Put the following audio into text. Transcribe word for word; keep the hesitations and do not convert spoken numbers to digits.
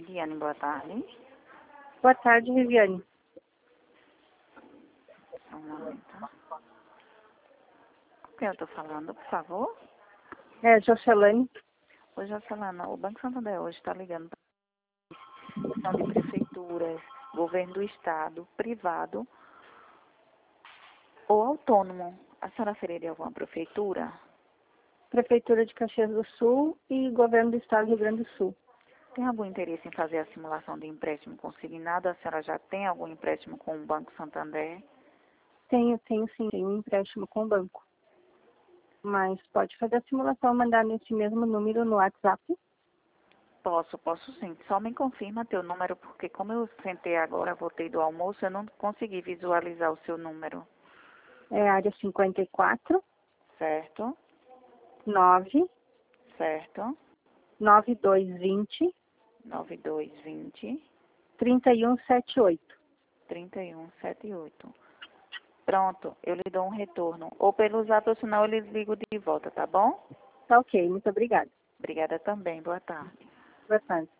Viviane, boa tarde. Boa tarde, Viviane. Só um momento. Com quem eu estou falando, por favor? É, Jocelane. Oi, Jocelana, o Banco Santander hoje está ligando para questão de prefeituras, governo do estado, privado ou autônomo. A senhora seria de alguma prefeitura? Prefeitura de Caxias do Sul e Governo do Estado do Rio Grande do Sul. Tem algum interesse em fazer a simulação de empréstimo consignado? A senhora já tem algum empréstimo com o Banco Santander? Tenho, tenho sim, tenho um empréstimo com o banco. Mas pode fazer a simulação, mandar nesse mesmo número no WhatsApp? Posso, posso sim. Só me confirma teu número, porque como eu sentei agora, voltei do almoço, eu não consegui visualizar o seu número. É área cinquenta e quatro, Certo? nove, Certo? nove dois vinte, nove dois vinte, trinta e um setenta e oito. trinta e um setenta e oito. Pronto, eu lhe dou um retorno. Ou pelo zap ou senão eu lhe ligo de volta, tá bom? Tá ok, muito obrigada. Obrigada também. Boa tarde. Boa tarde.